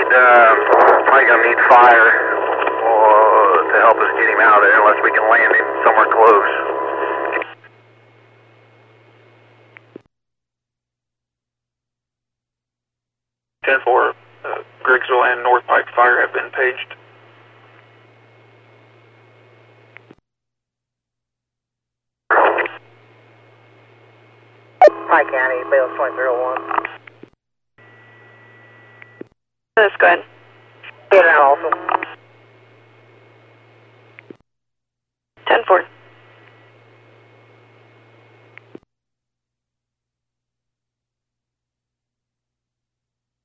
probably gonna need fire to help us get him out of there unless we can land him somewhere close. Griggsville and North Pike Fire have been paged. Pike County, Bales 2301. Let's go ahead.